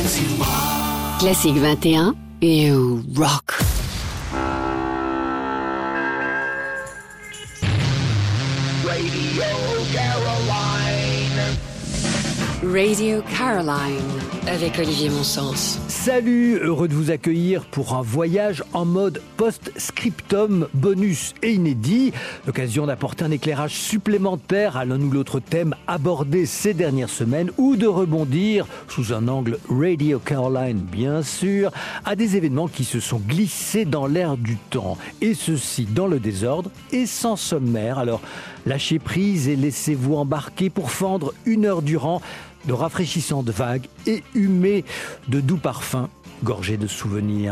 Classique 21, you rock. Radio Caroline, avec Olivier Monsens. Salut, heureux de vous accueillir pour un voyage en mode post-scriptum bonus et inédit. L'occasion d'apporter un éclairage supplémentaire à l'un ou l'autre thème abordé ces dernières semaines ou de rebondir, sous un angle Radio Caroline bien sûr, à des événements qui se sont glissés dans l'air du temps. Et ceci dans le désordre et sans sommaire. Alors, lâchez prise et laissez-vous embarquer pour fendre 1 heure durant de rafraîchissantes vagues et humées de doux parfums gorgés de souvenirs.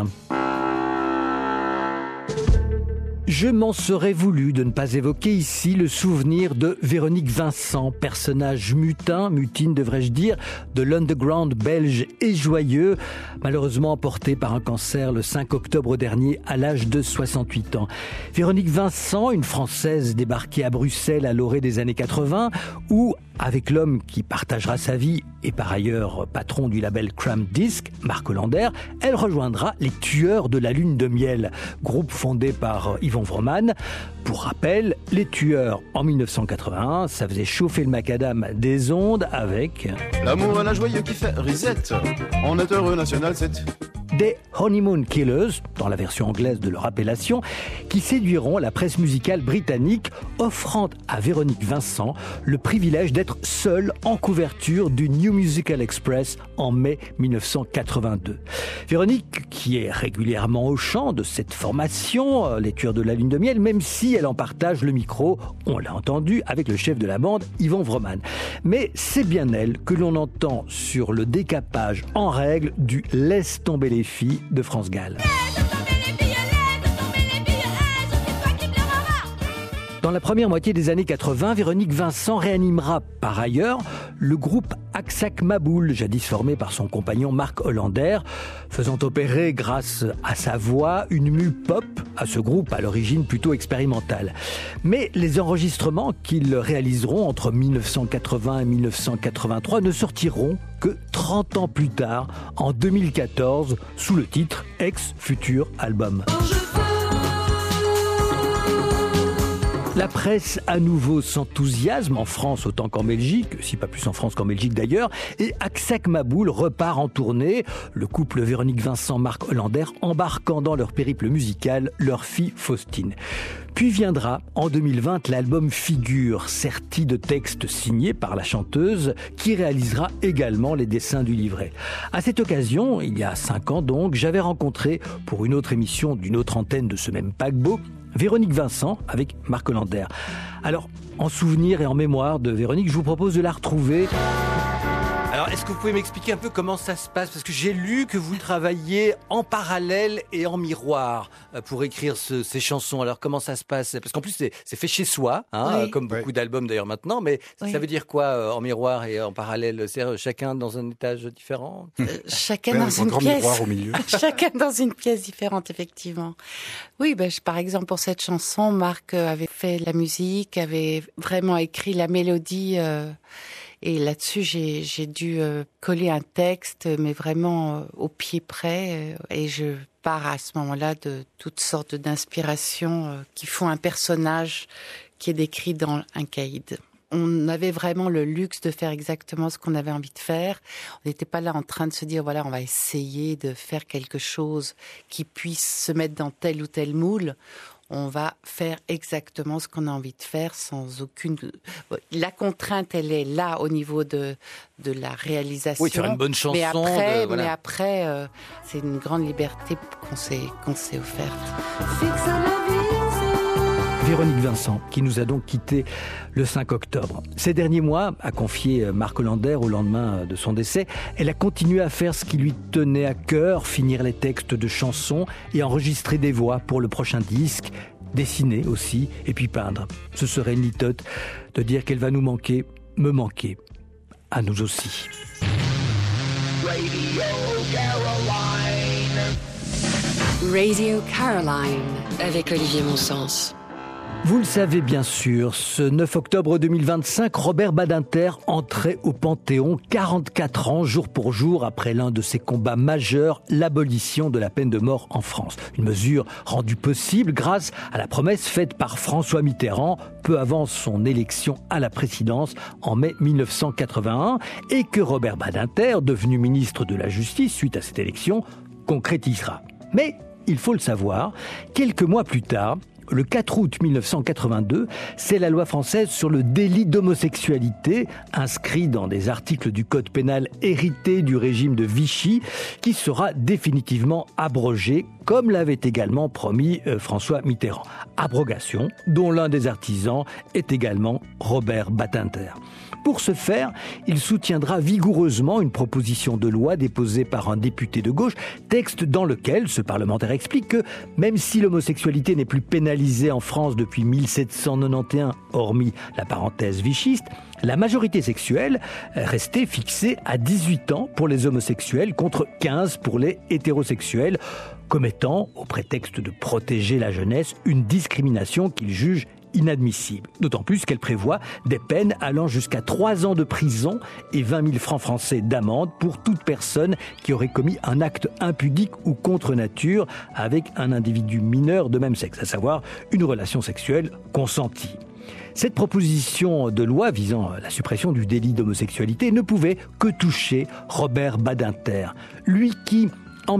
Je m'en serais voulu de ne pas évoquer ici le souvenir de Véronique Vincent, personnage mutine devrais-je dire, de l'underground belge et joyeux, malheureusement emporté par un cancer le 5 octobre dernier à l'âge de 68 ans. Véronique Vincent, une Française débarquée à Bruxelles à l'orée des années 80, où, avec l'homme qui partagera sa vie et par ailleurs patron du label Cram Disc, Marc Hollander, elle rejoindra les Tueurs de la Lune de Miel, groupe fondé par Yvon Vroman. Pour rappel, les Tueurs, en 1981, ça faisait chauffer le macadam des ondes avec... L'amour et la joyeux qui fait risette. On est heureux national, c'est... Des Honeymoon Killers, dans la version anglaise de leur appellation, qui séduiront la presse musicale britannique, offrant à Véronique Vincent le privilège d'être seule en couverture du New Musical Express en mai 1982. Véronique, qui est régulièrement au chant de cette formation, les Tueurs de la Lune de Miel, même si elle en partage le micro, on l'a entendu, avec le chef de la bande, Yvon Vroman. Mais c'est bien elle que l'on entend sur le décapage en règle du « Laisse tomber les filles » de France Gall. Dans la première moitié des années 80, Véronique Vincent réanimera par ailleurs le groupe Aksak Maboul, jadis formé par son compagnon Marc Hollander, faisant opérer grâce à sa voix une mue pop à ce groupe à l'origine plutôt expérimentale. Mais les enregistrements qu'ils réaliseront entre 1980 et 1983 ne sortiront que 30 ans plus tard, en 2014, sous le titre Ex-Futur Album. La presse à nouveau s'enthousiasme en France autant qu'en Belgique, si pas plus en France qu'en Belgique d'ailleurs, et Aksak Maboul repart en tournée, le couple Véronique Vincent-Marc Hollander embarquant dans leur périple musical leur fille Faustine. Puis viendra en 2020 l'album Figure, serti de textes signés par la chanteuse qui réalisera également les dessins du livret. À cette occasion, il y a 5 ans donc, j'avais rencontré pour une autre émission d'une autre antenne de ce même paquebot, Véronique Vincent avec Marc Hollander. Alors, en souvenir et en mémoire de Véronique, je vous propose de la retrouver. Alors, est-ce que vous pouvez m'expliquer un peu comment ça se passe ? Parce que j'ai lu que vous travailliez en parallèle et en miroir pour écrire ces chansons. Alors, comment ça se passe ? Parce qu'en plus, c'est fait chez soi, hein, oui. Comme beaucoup d'albums d'ailleurs maintenant. Mais ça veut dire quoi en miroir et en parallèle ? C'est chacun dans un étage différent ? Chacun dans une pièce. Miroir au milieu. Chacun dans une pièce différente, effectivement. Oui, par exemple, pour cette chanson, Marc avait fait la musique, avait vraiment écrit la mélodie... Et là-dessus, j'ai dû coller un texte, mais vraiment au pied près. Et je pars à ce moment-là de toutes sortes d'inspirations qui font un personnage qui est décrit dans un caïd. On avait vraiment le luxe de faire exactement ce qu'on avait envie de faire. On n'était pas là en train de se dire, voilà, on va essayer de faire quelque chose qui puisse se mettre dans tel ou tel moule. On va faire exactement ce qu'on a envie de faire sans aucune... La contrainte, elle est là au niveau de la réalisation. Oui, faire une bonne chanson. Mais après, c'est une grande liberté qu'on s'est offerte. Véronique Vincent, qui nous a donc quittés le 5 octobre. Ces derniers mois, a confié Marc Hollander au lendemain de son décès, elle a continué à faire ce qui lui tenait à cœur, finir les textes de chansons et enregistrer des voix pour le prochain disque, dessiner aussi, et puis peindre. Ce serait une litote de dire qu'elle va nous manquer, me manquer, à nous aussi. Radio Caroline, avec Olivier Monsens. Vous le savez bien sûr, ce 9 octobre 2025, Robert Badinter entrait au Panthéon 44 ans, jour pour jour, après l'un de ses combats majeurs, l'abolition de la peine de mort en France. Une mesure rendue possible grâce à la promesse faite par François Mitterrand peu avant son élection à la présidence en mai 1981 et que Robert Badinter, devenu ministre de la Justice suite à cette élection, concrétisera. Mais, il faut le savoir, quelques mois plus tard, le 4 août 1982, c'est la loi française sur le délit d'homosexualité, inscrit dans des articles du Code pénal hérités du régime de Vichy, qui sera définitivement abrogée, comme l'avait également promis François Mitterrand. Abrogation dont l'un des artisans est également Robert Badinter. Pour ce faire, il soutiendra vigoureusement une proposition de loi déposée par un député de gauche, texte dans lequel ce parlementaire explique que même si l'homosexualité n'est plus pénalisée en France depuis 1791, hormis la parenthèse vichiste, la majorité sexuelle restait fixée à 18 ans pour les homosexuels contre 15 pour les hétérosexuels, commettant, au prétexte de protéger la jeunesse, une discrimination qu'il juge inadmissible. D'autant plus qu'elle prévoit des peines allant jusqu'à 3 ans de prison et 20 000 francs français d'amende pour toute personne qui aurait commis un acte impudique ou contre nature avec un individu mineur de même sexe, à savoir une relation sexuelle consentie. Cette proposition de loi visant la suppression du délit d'homosexualité ne pouvait que toucher Robert Badinter, lui qui, en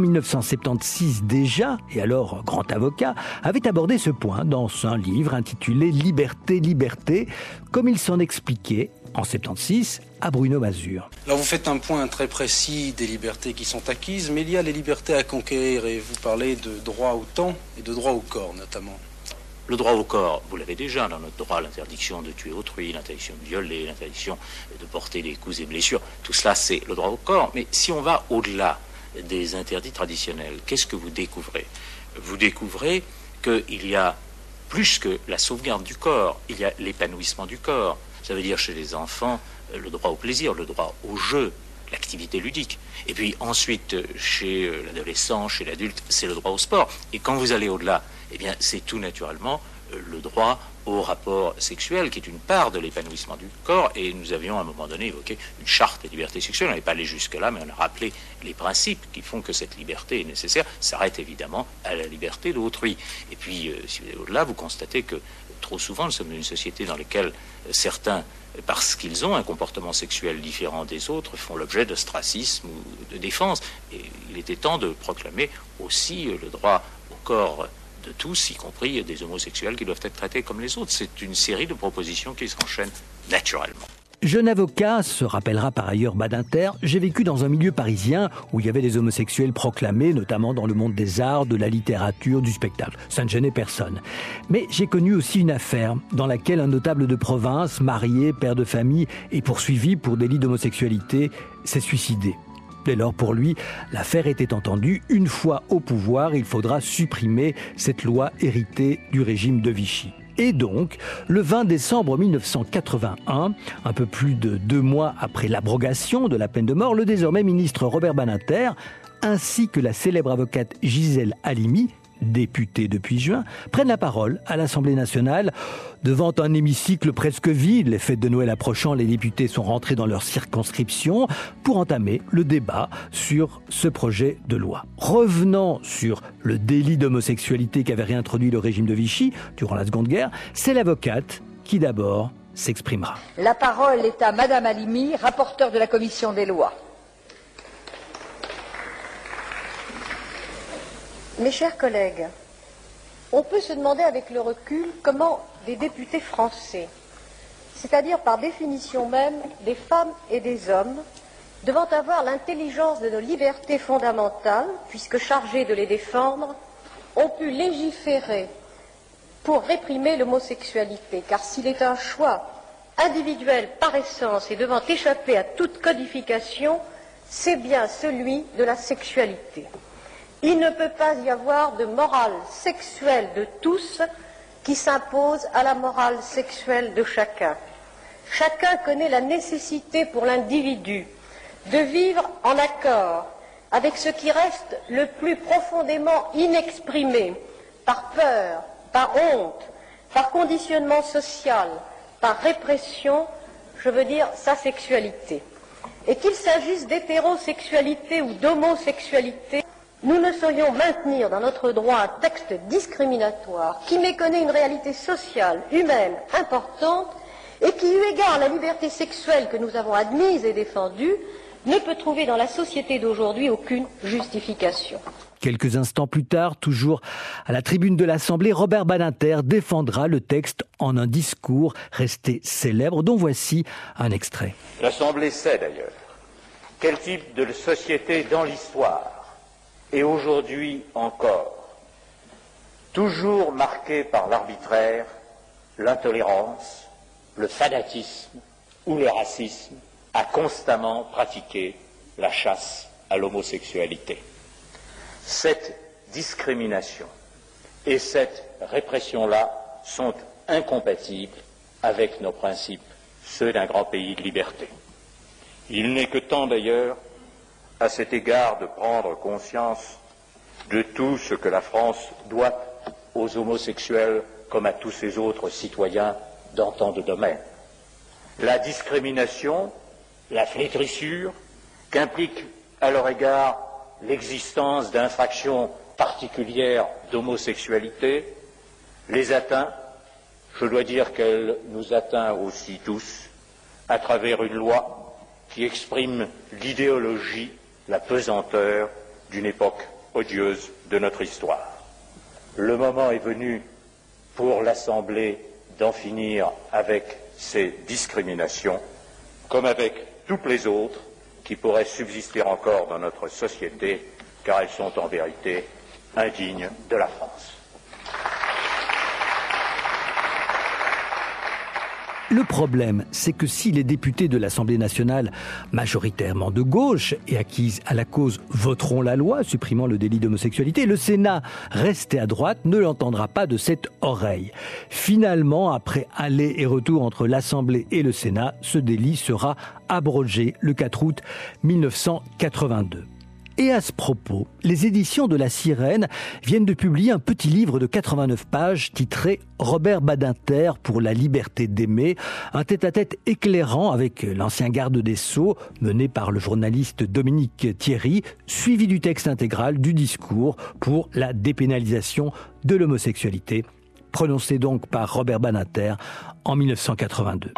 1976 déjà, et alors grand avocat, avait abordé ce point dans un livre intitulé « Liberté, liberté », comme il s'en expliquait en 1976 à Bruno Mazur. Alors vous faites un point très précis des libertés qui sont acquises, mais il y a les libertés à conquérir et vous parlez de droit au temps et de droit au corps notamment. Le droit au corps, vous l'avez déjà dans notre droit, l'interdiction de tuer autrui, l'interdiction de violer, l'interdiction de porter des coups et blessures, tout cela c'est le droit au corps. Mais si on va au-delà des interdits traditionnels, qu'est-ce que vous découvrez? Vous découvrez qu'il y a plus que la sauvegarde du corps, il y a l'épanouissement du corps. Ça veut dire chez les enfants le droit au plaisir, le droit au jeu, l'activité ludique. Et puis ensuite, chez l'adolescent, chez l'adulte, c'est le droit au sport. Et quand vous allez au-delà, eh bien c'est tout naturellement le droit au rapport sexuel, qui est une part de l'épanouissement du corps, et nous avions à un moment donné évoqué une charte des libertés sexuelles. On n'est pas allé jusque-là, mais on a rappelé les principes qui font que cette liberté est nécessaire, s'arrête évidemment à la liberté d'autrui. Et puis, si vous allez au-delà, vous constatez que trop souvent, nous sommes dans une société dans laquelle certains, parce qu'ils ont un comportement sexuel différent des autres, font l'objet d'ostracisme ou de défense. Et il était temps de proclamer aussi le droit au corps de tous, y compris des homosexuels qui doivent être traités comme les autres. C'est une série de propositions qui s'enchaînent naturellement. Jeune avocat, se rappellera par ailleurs Badinter, j'ai vécu dans un milieu parisien où il y avait des homosexuels proclamés, notamment dans le monde des arts, de la littérature, du spectacle. Ça ne gênait personne. Mais j'ai connu aussi une affaire dans laquelle un notable de province, marié, père de famille et poursuivi pour délit d'homosexualité, s'est suicidé. Dès lors, pour lui, l'affaire était entendue. Une fois au pouvoir, il faudra supprimer cette loi héritée du régime de Vichy. Et donc, le 20 décembre 1981, un peu plus de 2 mois après l'abrogation de la peine de mort, le désormais ministre Robert Badinter, ainsi que la célèbre avocate Gisèle Halimi, députée depuis juin, prennent la parole à l'Assemblée nationale devant un hémicycle presque vide. Les fêtes de Noël approchant, les députés sont rentrés dans leur circonscription pour entamer le débat sur ce projet de loi. Revenant sur le délit d'homosexualité qu'avait réintroduit le régime de Vichy durant la Seconde Guerre, c'est l'avocate qui d'abord s'exprimera. La parole est à Madame Halimi, rapporteure de la Commission des lois. Mes chers collègues, on peut se demander avec le recul comment des députés français, c'est-à-dire par définition même des femmes et des hommes, devant avoir l'intelligence de nos libertés fondamentales, puisque chargés de les défendre, ont pu légiférer pour réprimer l'homosexualité. Car s'il est un choix individuel par essence et devant échapper à toute codification, c'est bien celui de la sexualité. Il ne peut pas y avoir de morale sexuelle de tous qui s'impose à la morale sexuelle de chacun. Chacun connaît la nécessité pour l'individu de vivre en accord avec ce qui reste le plus profondément inexprimé, par peur, par honte, par conditionnement social, par répression, je veux dire sa sexualité. Et qu'il s'agisse d'hétérosexualité ou d'homosexualité, nous ne saurions maintenir dans notre droit un texte discriminatoire qui méconnaît une réalité sociale, humaine, importante, et qui, eu égard à la liberté sexuelle que nous avons admise et défendue, ne peut trouver dans la société d'aujourd'hui aucune justification. Quelques instants plus tard, toujours à la tribune de l'Assemblée, Robert Badinter défendra le texte en un discours resté célèbre, dont voici un extrait. L'Assemblée sait d'ailleurs quel type de société dans l'histoire est aujourd'hui encore toujours marquée par l'arbitraire, l'intolérance, le fanatisme ou le racisme, a constamment pratiqué la chasse à l'homosexualité. Cette discrimination et cette répression-là sont incompatibles avec nos principes, ceux d'un grand pays de liberté. Il n'est que temps d'ailleurs, à cet égard, de prendre conscience de tout ce que la France doit aux homosexuels comme à tous ses autres citoyens dans tant de domaines. La discrimination, la flétrissure qu'implique à leur égard l'existence d'infractions particulières d'homosexualité, les atteint, je dois dire qu'elle nous atteint aussi tous, à travers une loi qui exprime l'idéologie, la pesanteur d'une époque odieuse de notre histoire. Le moment est venu pour l'Assemblée d'en finir avec ces discriminations, comme avec toutes les autres qui pourraient subsister encore dans notre société, car elles sont en vérité indignes de la France. Le problème, c'est que si les députés de l'Assemblée nationale, majoritairement de gauche et acquises à la cause, voteront la loi supprimant le délit d'homosexualité, le Sénat, resté à droite, ne l'entendra pas de cette oreille. Finalement, après aller et retour entre l'Assemblée et le Sénat, ce délit sera abrogé le 4 août 1982. Et à ce propos, les éditions de La Sirène viennent de publier un petit livre de 89 pages titré « Robert Badinter pour la liberté d'aimer », un tête-à-tête éclairant avec l'ancien garde des Sceaux, mené par le journaliste Dominique Thierry, suivi du texte intégral du discours pour la dépénalisation de l'homosexualité, prononcé donc par Robert Badinter en 1982.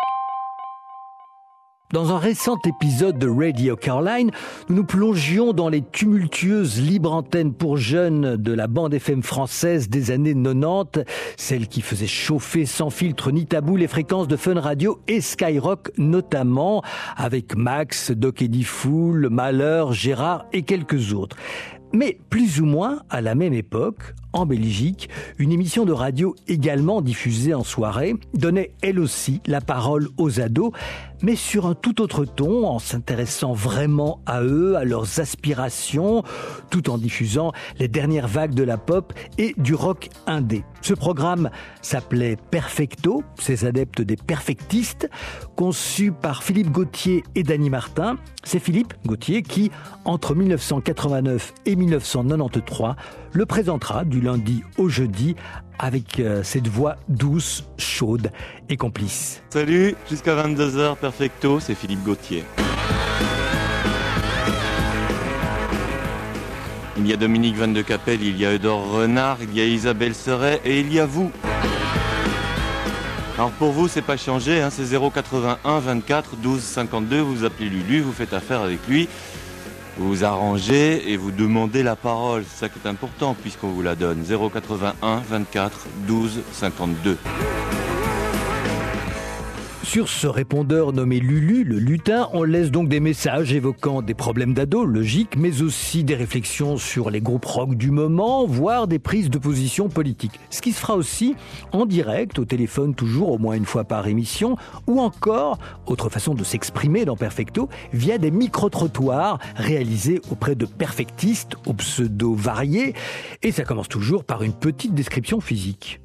Dans un récent épisode de Radio Caroline, nous nous plongions dans les tumultueuses libres antennes pour jeunes de la bande FM française des années 90, celle qui faisait chauffer sans filtre ni tabou les fréquences de Fun Radio et Skyrock notamment, avec Max, Doc Eddie Fool, Malheur, Gérard et quelques autres. Mais plus ou moins à la même époque, en Belgique, une émission de radio également diffusée en soirée donnait elle aussi la parole aux ados, mais sur un tout autre ton, en s'intéressant vraiment à eux, à leurs aspirations, tout en diffusant les dernières vagues de la pop et du rock indé. Ce programme s'appelait Perfecto, ces adeptes des perfectistes, conçu par Philippe Gauthier et Dany Martin. C'est Philippe Gauthier qui, entre 1989 et 1993, le présentera du lundi au jeudi avec cette voix douce, chaude et complice. Salut, jusqu'à 22h, Perfecto, c'est Philippe Gauthier. Il y a Dominique Van de Capelle, il y a Eudore Renard, il y a Isabelle Serret et il y a vous. Alors pour vous, c'est pas changé, hein, c'est 081 24 12 52, vous appelez Lulu, vous faites affaire avec lui. Vous vous arrangez et vous demandez la parole, c'est ça qui est important puisqu'on vous la donne. 081 24 12 52. Sur ce répondeur nommé Lulu, le lutin, on laisse donc des messages évoquant des problèmes d'ado, logiques, mais aussi des réflexions sur les groupes rock du moment, voire des prises de position politiques. Ce qui se fera aussi en direct, au téléphone toujours, au moins une fois par émission, ou encore, autre façon de s'exprimer dans Perfecto, via des micro-trottoirs réalisés auprès de perfectistes aux pseudos variés. Et ça commence toujours par une petite description physique.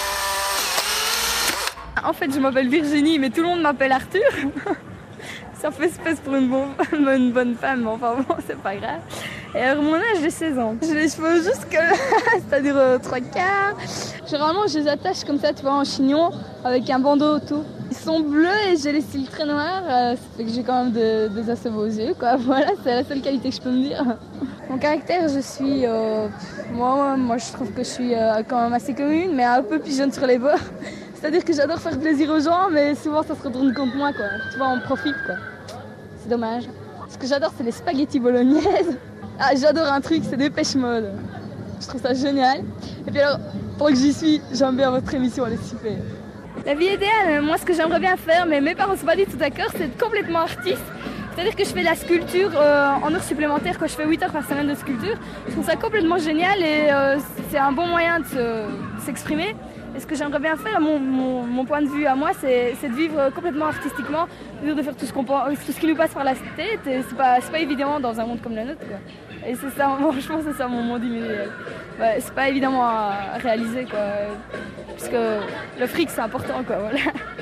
En fait, je m'appelle Virginie, mais tout le monde m'appelle Arthur. Ça fait espèce pour une bonne femme, mais enfin bon, c'est pas grave. Et alors, mon âge, j'ai 16 ans. J'ai les cheveux jusque là, c'est-à-dire 3 quarts. Généralement, je les attache comme ça, tu vois, en chignon, avec un bandeau autour. Ils sont bleus et j'ai les cils très noirs, ça fait que j'ai quand même des assez beaux yeux, quoi. Voilà, c'est la seule qualité que je peux me dire. Mon caractère, je suis... moi, je trouve que je suis quand même assez commune, mais un peu pigeonne sur les bords. C'est-à-dire que j'adore faire plaisir aux gens, mais souvent ça se retourne contre moi, quoi. Tu vois, on profite, quoi. C'est dommage. Ce que j'adore, c'est les spaghettis bolognaises. Ah, j'adore un truc, c'est des pêches mode. Je trouve ça génial. Et puis alors, pendant que j'y suis, j'aime bien votre émission, elle est super. La vie idéale, moi ce que j'aimerais bien faire, mais mes parents ne sont pas du tout d'accord, c'est être complètement artiste. C'est-à-dire que je fais de la sculpture en heures supplémentaires, quand je fais 8 heures par semaine de sculpture. Je trouve ça complètement génial et c'est un bon moyen de s'exprimer. Et ce que j'aimerais bien faire, mon point de vue à moi, c'est de vivre complètement artistiquement, de faire tout ce qui nous passe par la tête. Et c'est pas évident dans un monde comme le nôtre, quoi. Et c'est ça, franchement, c'est ça mon monde idéal. Ouais, c'est pas évidemment à réaliser, quoi. Puisque le fric, c'est important, quoi, voilà.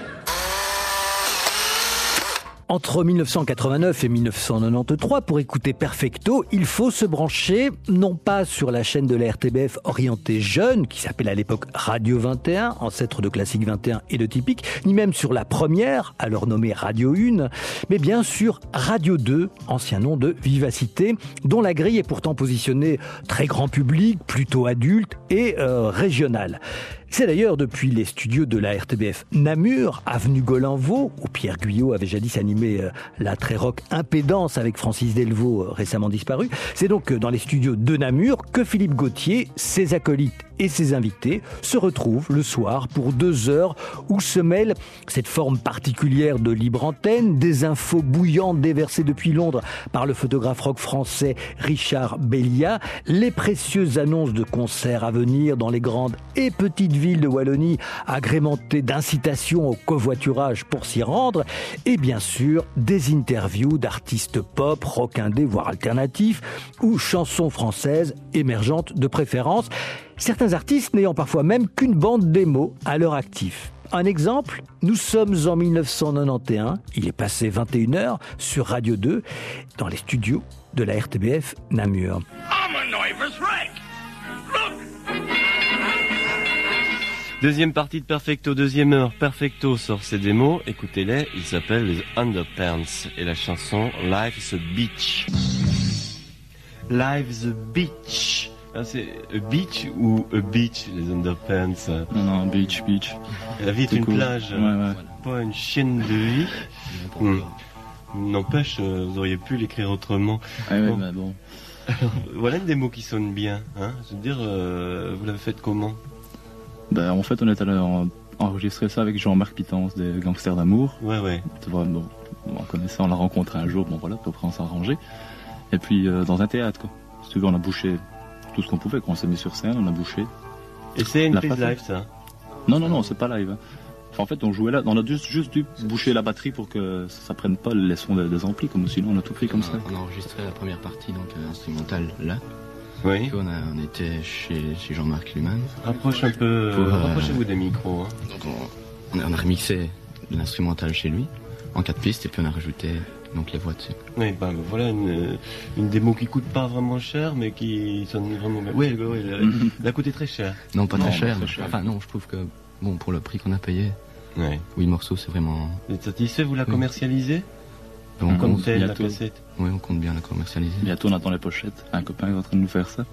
Entre 1989 et 1993, pour écouter Perfecto, il faut se brancher, non pas sur la chaîne de la RTBF orientée jeune, qui s'appelait à l'époque Radio 21, ancêtre de Classique 21 et de Typique, ni même sur la première, alors nommée Radio 1, mais bien sur Radio 2, ancien nom de Vivacité, dont la grille est pourtant positionnée très grand public, plutôt adulte et régionale. C'est d'ailleurs depuis les studios de la RTBF Namur, avenue Golinvaux, où Pierre Guyot avait jadis animé la très rock Impédance avec Francis Delvaux, récemment disparu. C'est donc dans les studios de Namur que Philippe Gauthier, ses acolytes et ses invités se retrouvent le soir pour 2 heures où se mêle cette forme particulière de libre antenne, des infos bouillantes déversées depuis Londres par le photographe rock français Richard Bellia, les précieuses annonces de concerts à venir dans les grandes et petites villes de Wallonie, agrémentées d'incitations au covoiturage pour s'y rendre, et bien sûr des interviews d'artistes pop, rock indé, voire alternatifs, ou chansons françaises émergentes de préférence. Certains artistes n'ayant parfois même qu'une bande démo à leur actif. Un exemple, nous sommes en 1991, il est passé 21h sur Radio 2, dans les studios de la RTBF Namur. Deuxième partie de Perfecto, deuxième heure. Perfecto sort ses démos, écoutez-les, ils s'appellent les Underpants et la chanson Life's a Beach. Life's a Beach. Ah, c'est a beach ou a beach, les Underpants? Non, beach. La vie est une cool. Plage, ouais. Pas une chienne de vie. N'empêche, vous auriez pu l'écrire autrement. Ah ouais, mais bon. Alors, voilà des mots qui sonnent bien, hein. Je veux dire, vous l'avez fait comment? Ben, en fait, on est allé enregistrer ça avec Jean-Marc Pitance des Gangsters d'amour. Ouais. Tu vois, bon, on connaissait, on l'a rencontré un jour, bon voilà, puis après on s'est arrangé. Et puis dans un théâtre, quoi. Si tu veux, on a bouché tout ce qu'on pouvait, quand on s'est mis sur scène, on a bouché. Et c'est une prise live, ça? Non, c'est pas live. Hein. Enfin, en fait, on jouait là, on a juste dû boucher la batterie pour que ça prenne pas les sons des amplis, comme sinon on a tout pris comme ça. On a enregistré la première partie, donc instrumentale, là. Oui. Puis on était chez Jean-Marc lui-même. Rapprochez-vous des micros. Hein. Donc on a remixé l'instrumental chez lui, en 4 pistes, et puis on a rajouté donc les voix dessus. Oui, voilà une démo qui coûte pas vraiment cher, mais qui sonne vraiment bien. Oui, elle a coûté très cher. Non, pas très cher. Enfin non, je trouve que bon, pour le prix qu'on a payé, 8 morceaux, c'est vraiment... Vous êtes satisfait? Vous la commercialisez? On compte la cassette. Oui, on compte bien la commercialiser. Bientôt on attend les pochettes. Un copain est en train de nous faire ça.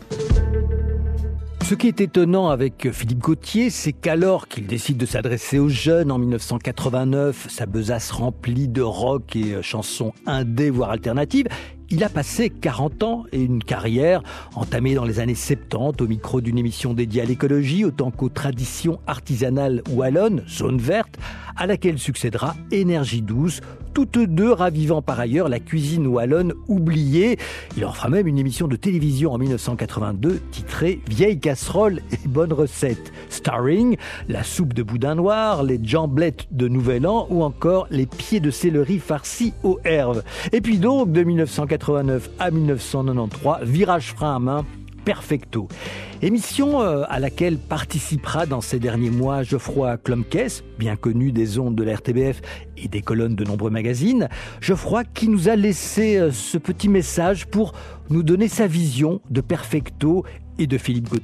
Ce qui est étonnant avec Philippe Gauthier, c'est qu'alors qu'il décide de s'adresser aux jeunes en 1989, sa besace remplie de rock et chansons indé, voire alternatives, il a passé 40 ans et une carrière entamée dans les années 70 au micro d'une émission dédiée à l'écologie autant qu'aux traditions artisanales wallonnes, Zone Verte, à laquelle succédera Énergie Douce, toutes deux ravivant par ailleurs la cuisine wallonne oubliée. Il en fera même une émission de télévision en 1982 titrée « Vieille casserole et bonne recette », starring la soupe de boudin noir, les jambelettes de Nouvel An ou encore les pieds de céleri farcis aux herbes. Et puis donc, de 1989 à 1993, virage frein à main, Perfecto. Émission à laquelle participera dans ces derniers mois Geoffroy Klomkes, bien connu des ondes de la RTBF et des colonnes de nombreux magazines. Geoffroy qui nous a laissé ce petit message pour nous donner sa vision de Perfecto et de Philippe Gauthier.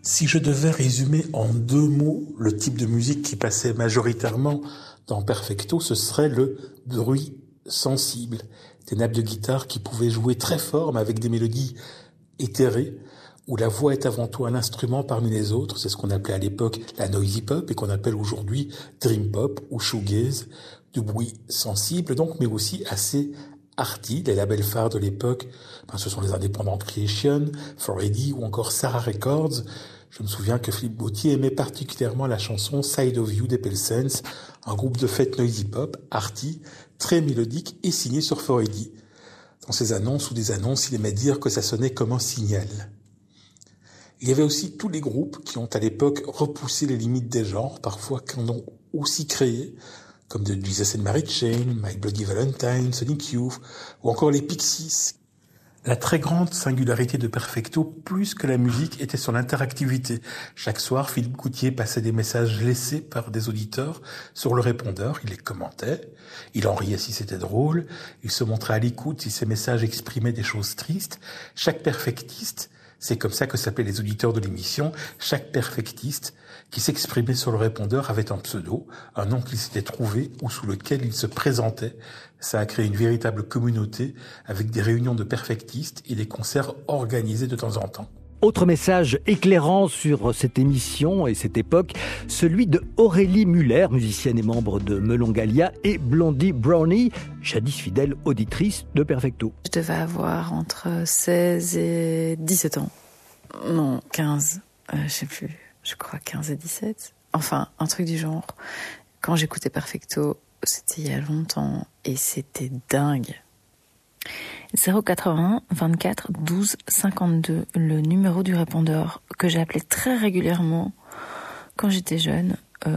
Si je devais résumer en 2 mots le type de musique qui passait majoritairement dans Perfecto, ce serait le bruit sensible. Des nappes de guitare qui pouvaient jouer très fort, mais avec des mélodies éthérées, où la voix est avant tout un instrument parmi les autres. C'est ce qu'on appelait à l'époque la noisy pop et qu'on appelle aujourd'hui dream pop ou shoegaze, du bruit sensible donc, mais aussi assez arty. Les labels phares de l'époque, ce sont les indépendants Creation, 4AD ou encore Sarah Records. Je me souviens que Philippe Gauthier aimait particulièrement la chanson Side of You des Pelsens, un groupe de fête noisy pop, arty, très mélodique et signé sur 4AD. Dans ses annonces ou des annonces, il aimait dire que ça sonnait comme un signal. Il y avait aussi tous les groupes qui ont à l'époque repoussé les limites des genres, parfois qu'en ont aussi créé, comme The Jesus and Mary Chain, My Bloody Valentine, Sonic Youth, ou encore les Pixies. La très grande singularité de Perfecto, plus que la musique, était son interactivité. Chaque soir, Philippe Gauthier passait des messages laissés par des auditeurs sur le répondeur. Il les commentait, il en riait si c'était drôle, il se montrait à l'écoute si ces messages exprimaient des choses tristes. Chaque perfectiste, c'est comme ça que s'appelaient les auditeurs de l'émission, chaque perfectiste qui s'exprimait sur le répondeur avait un pseudo, un nom qu'il s'était trouvé ou sous lequel il se présentait. Ça a créé une véritable communauté avec des réunions de perfectistes et des concerts organisés de temps en temps. Autre message éclairant sur cette émission et cette époque, celui de Aurélie Muller, musicienne et membre de Melon Gallia, et Blondie Brownie, jadis fidèle auditrice de Perfecto. Je devais avoir entre 16 et 17 ans. Non, 15, je sais plus, je crois 15 et 17. Enfin, un truc du genre. Quand j'écoutais Perfecto, c'était il y a longtemps et c'était dingue. 080 24 12 52, le numéro du répondeur que j'appelais très régulièrement quand j'étais jeune,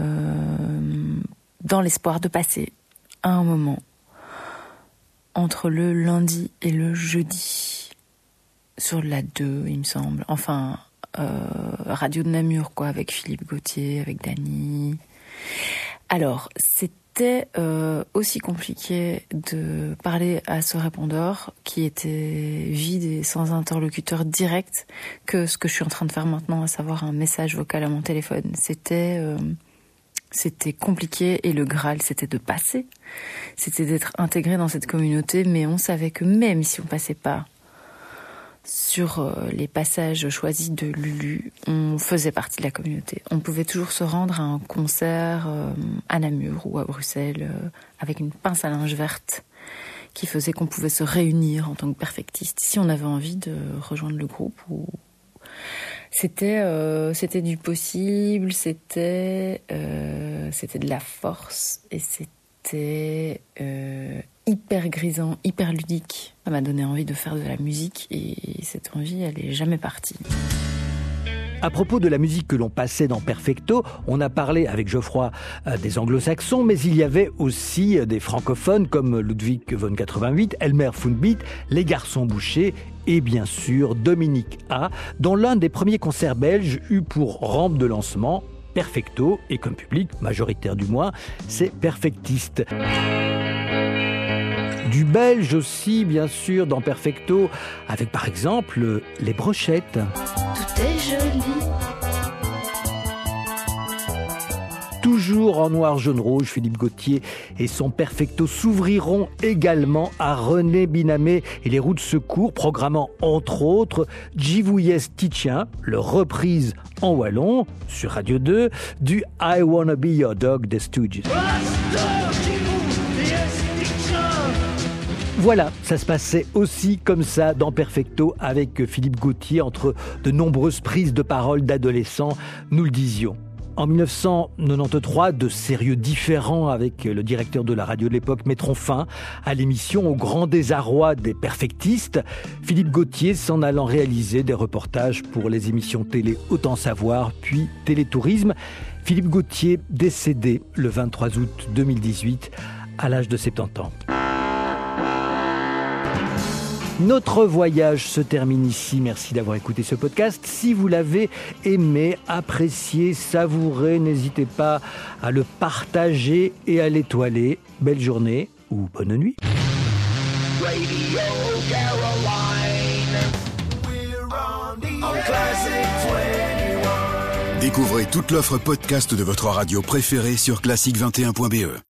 dans l'espoir de passer à un moment entre le lundi et le jeudi sur la 2, il me semble. Enfin, Radio de Namur, quoi, avec Philippe Gauthier, avec Dany. Alors, c'était aussi compliqué de parler à ce répondeur qui était vide et sans interlocuteur direct que ce que je suis en train de faire maintenant, à savoir un message vocal à mon téléphone. C'était compliqué et le Graal, c'était de passer. C'était d'être intégré dans cette communauté, mais on savait que même si on passait pas sur les passages choisis de Lulu, on faisait partie de la communauté. On pouvait toujours se rendre à un concert à Namur ou à Bruxelles avec une pince à linge verte qui faisait qu'on pouvait se réunir en tant que perfectiste si on avait envie de rejoindre le groupe. C'était du possible, c'était de la force et c'était hyper grisant, hyper ludique. Ça m'a donné envie de faire de la musique et cette envie, elle est jamais partie. À propos de la musique que l'on passait dans Perfecto, on a parlé avec Geoffroy des anglo-saxons, mais il y avait aussi des francophones comme Ludwig von 88, Elmer Funbeat, Les Garçons Bouchés et bien sûr Dominique A, dont l'un des premiers concerts belges eut pour rampe de lancement Perfecto, et comme public, majoritaire du moins, c'est Perfectiste. Du belge aussi, bien sûr, dans Perfecto, avec par exemple les brochettes. Tout est joli. Toujours en noir, jaune, rouge, Philippe Gauthier et son Perfecto s'ouvriront également à René Binamé et les roues de secours, programmant entre autres Djivouyes Titien, leur reprise en wallon sur Radio 2 du I Wanna Be Your Dog des Stooges. Voilà, ça se passait aussi comme ça dans Perfecto avec Philippe Gauthier entre de nombreuses prises de parole d'adolescents, nous le disions. En 1993, de sérieux différends avec le directeur de la radio de l'époque mettront fin à l'émission au grand désarroi des perfectistes. Philippe Gauthier s'en allant réaliser des reportages pour les émissions télé Autant Savoir, puis Télétourisme. Philippe Gauthier décédé le 23 août 2018 à l'âge de 70 ans. Notre voyage se termine ici. Merci d'avoir écouté ce podcast. Si vous l'avez aimé, apprécié, savouré, n'hésitez pas à le partager et à l'étoiler. Belle journée ou bonne nuit. Radio Caroline. We're on the Classic 21. Découvrez toute l'offre podcast de votre radio préférée sur classique21.be.